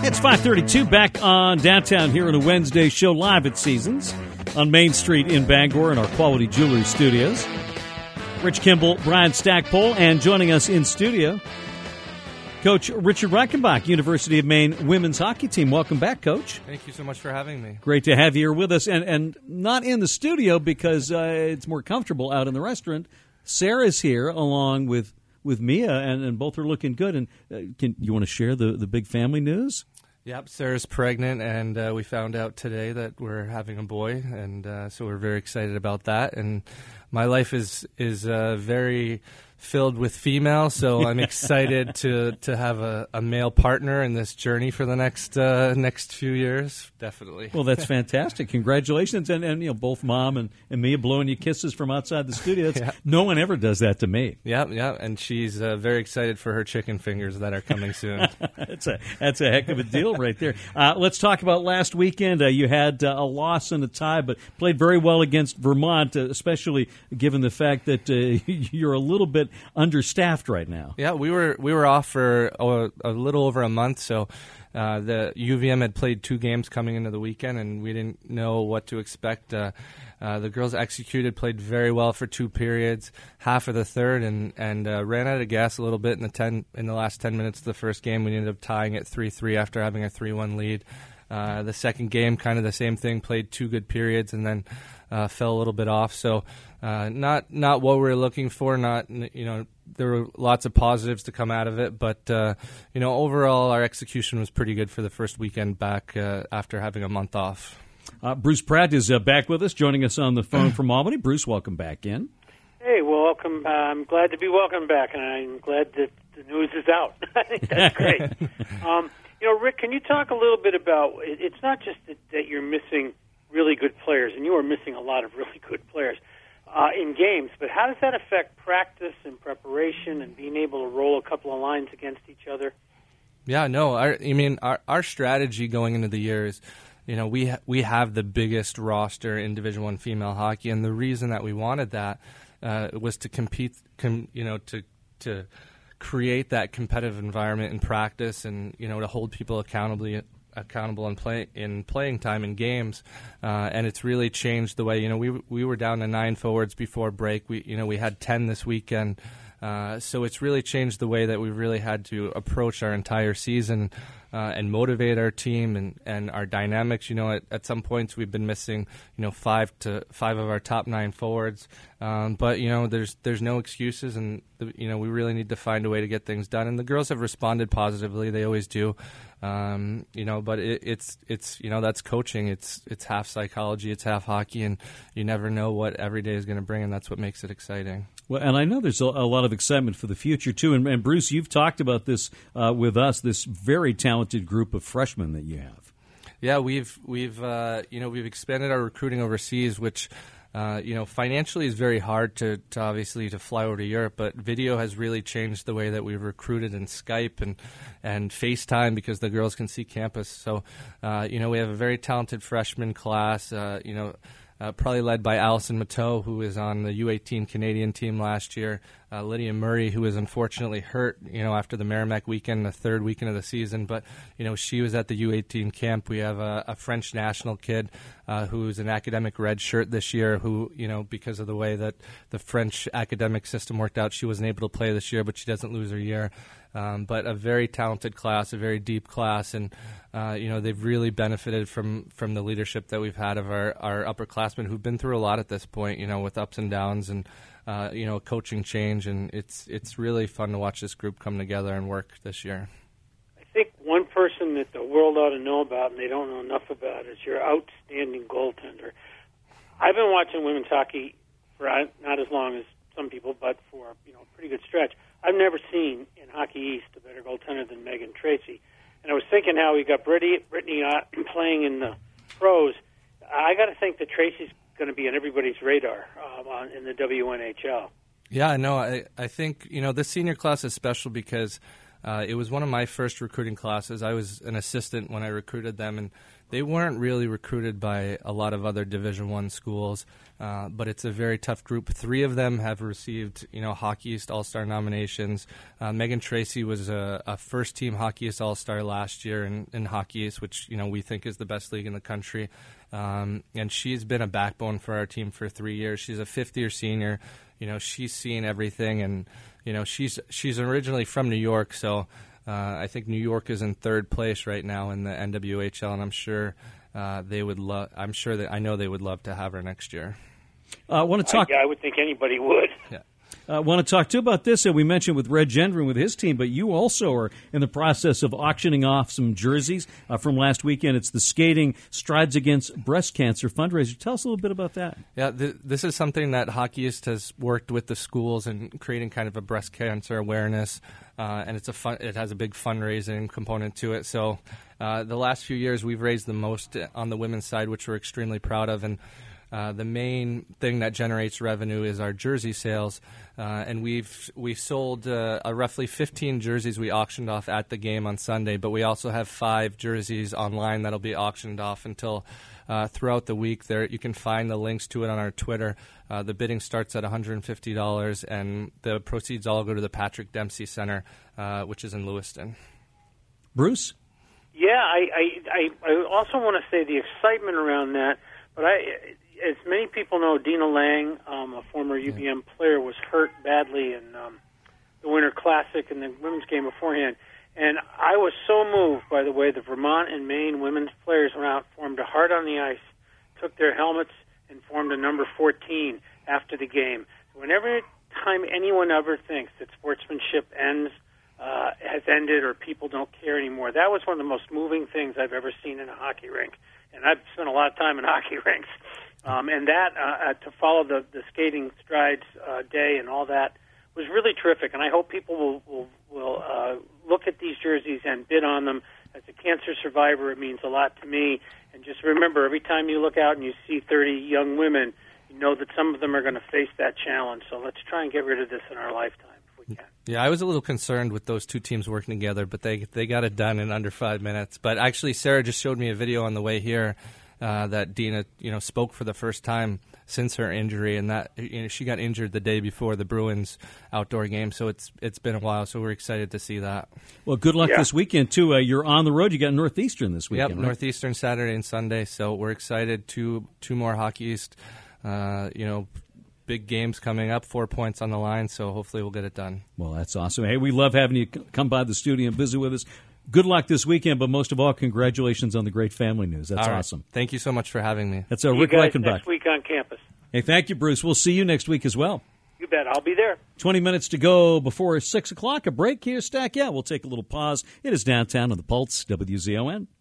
It's 5:32 back on Downtown here on a Wednesday show live at Seasons on Main Street in Bangor in our Quality Jewelry Studios. Rich Kimball, Brian Stackpole, and joining us in studio, Coach Richard Reichenbach, University of Maine women's hockey team. Welcome back, Coach. Thank you so much for having me. Great to have you here with us, and not in the studio because it's more comfortable out in the restaurant. Sarah's here along with Mia, and both are looking good. And you want to share the big family news? Yep, Sarah's pregnant, and we found out today that we're having a boy, and so we're very excited about that. And my life is very filled with female, so I'm excited to have a male partner in this journey for the next few years, definitely. Well, that's fantastic. Congratulations. And both Mom and Mia blowing you kisses from outside the studio. Yeah. No one ever does that to me. Yeah, and she's very excited for her chicken fingers that are coming soon. That's a heck of a deal right there. Let's talk about last weekend. You had a loss and a tie, but played very well against Vermont, especially given the fact that you're a little bit understaffed right now. Yeah, we were off for a little over a month, so the UVM had played 2 games coming into the weekend, and we didn't know what to expect. The girls executed, played very well for 2 periods, half of the third, and ran out of gas a little bit in the last 10 minutes of the first game. We ended up tying at 3-3 after having a 3-1 lead. The second game, kind of the same thing, played 2 good periods, and then fell a little bit off. So not what we were looking for. There were lots of positives to come out of it, but overall our execution was pretty good for the first weekend back after having a month off. Bruce Pratt is back with us, joining us on the phone from Albany. Bruce, welcome back in. Hey, welcome. I'm glad to be welcome back, and I'm glad that the news is out. I think that's great. Rick, can you talk a little bit about, it's not just that you're missing really good players, and you are missing a lot of really good players in games, but how does that affect practice and preparation and being able to roll a couple of lines against each other? Yeah, no, our strategy going into the year is, we have the biggest roster in Division I female hockey, and the reason that we wanted that was to compete, to create that competitive environment in practice, and to hold people accountable in playing time in games, and it's really changed the way. We were down to 9 forwards before break. We had 10 this weekend, so it's really changed the way that we've really had to approach our entire season and motivate our team and our dynamics. At some points we've been missing 5 of our top 9 forwards, but there's no excuses, and we really need to find a way to get things done. And the girls have responded positively; they always do. But it's that's coaching. It's half psychology, it's half hockey, and you never know what every day is going to bring, and that's what makes it exciting. Well, and I know there's a lot of excitement for the future too. And Bruce, you've talked about this with us. This very talented group of freshmen that you have. Yeah, we've expanded our recruiting overseas, which financially is very hard to obviously to fly over to Europe, but video has really changed the way that we've recruited in Skype and FaceTime because the girls can see campus. So, we have a very talented freshman class, probably led by Allison Mateau, who was on the U18 Canadian team last year. Lydia Murray, who was unfortunately hurt, after the Merrimack weekend, the 3rd weekend of the season. But, she was at the U18 camp. We have a French national kid who's an academic redshirt this year who, because of the way that the French academic system worked out, she wasn't able to play this year, but she doesn't lose her year. But a very talented class, a very deep class, and they've really benefited from the leadership that we've had of our upperclassmen who've been through a lot at this point, with ups and downs and coaching change, and it's really fun to watch this group come together and work this year. I think one person that the world ought to know about and they don't know enough about is your outstanding goaltender. I've been watching women's hockey for not as long as some people, but for a pretty good stretch. I've never seen in Hockey East a better goaltender than Megan Tracy. And I was thinking how we got Brittany playing in the pros. I got to think that Tracy's going to be on everybody's radar in the WNHL. Yeah, no, I think, this senior class is special because it was one of my first recruiting classes. I was an assistant when I recruited them, and they weren't really recruited by a lot of other Division I schools, but it's a very tough group. 3 of them have received, Hockey East All-Star nominations. Megan Tracy was a first-team Hockey East All-Star last year in Hockey East, which we think is the best league in the country. And she's been a backbone for our team for 3 years. She's a fifth-year senior. She's seen everything, and she's originally from New York, so. I think New York is in 3rd place right now in the NWHL, and I'm sure they would love. I know they would love to have her next year. Want to talk? I would think anybody would. Yeah. Want to talk too about this? We mentioned with Red Gendron with his team, but you also are in the process of auctioning off some jerseys from last weekend. It's the Skating Strides Against Breast Cancer fundraiser. Tell us a little bit about that. Yeah, this is something that Hockey East has worked with the schools in creating kind of a breast cancer awareness, and it has a big fundraising component to it. So the last few years we've raised the most on the women's side, which we're extremely proud of, and the main thing that generates revenue is our jersey sales, and we've sold roughly 15 jerseys we auctioned off at the game on Sunday, but we also have 5 jerseys online that'll be auctioned off until throughout the week. There you can find the links to it on our Twitter. The bidding starts at $150, and the proceeds all go to the Patrick Dempsey Center, which is in Lewiston. Bruce? Yeah, I also want to say the excitement around that, but as many people know, Dina Lang, a former UVM player, was hurt badly in the Winter Classic and the women's game beforehand. And I was so moved by the way the Vermont and Maine women's players went out, formed a heart on the ice, took their helmets, and formed a number 14 after the game. Whenever time anyone ever thinks that sportsmanship has ended or people don't care anymore, that was one of the most moving things I've ever seen in a hockey rink. And I've spent a lot of time in hockey rinks. And that, to follow the Skating Strides Day and all that, was really terrific. And I hope people will look at these jerseys and bid on them. As a cancer survivor, it means a lot to me. And just remember, every time you look out and you see 30 young women, you know that some of them are going to face that challenge. So let's try and get rid of this in our lifetime if we can. Yeah, I was a little concerned with those 2 teams working together, but they got it done in under 5 minutes. But actually, Sarah just showed me a video on the way here that Dina, spoke for the first time since her injury, and that she got injured the day before the Bruins outdoor game. So it's been a while. So we're excited to see that. Well, good luck this weekend too. You're on the road. You got Northeastern this weekend. Yep, right? Northeastern Saturday and Sunday. So we're excited. Two more Hockey East. Big games coming up, 4 points on the line. So hopefully we'll get it done. Well, that's awesome. Hey, we love having you come by the studio and visit with us. Good luck this weekend, but most of all, congratulations on the great family news. That's awesome. Thank you so much for having me. That's Rick Reichenbach. Next week on campus. Hey, thank you, Bruce. We'll see you next week as well. You bet. I'll be there. 20 minutes to go before 6 o'clock. A break here, Stack. Yeah, we'll take a little pause. It is Downtown on the Pulse, WZON.